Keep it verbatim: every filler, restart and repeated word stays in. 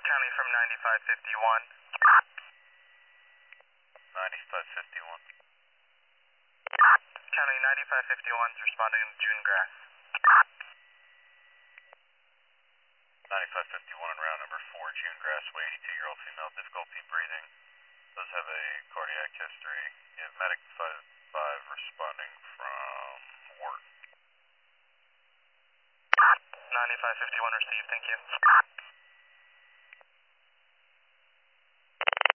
County from ninety-five fifty-one. ninety-five fifty-one. County ninety-five fifty-one is responding to June Grass. ninety-five fifty-one on round number four, June Grass, eighty-two-year-old female, difficulty breathing. Does have a cardiac history. You have medic five five responding from Wharton. ninety-five fifty-one received, thank you.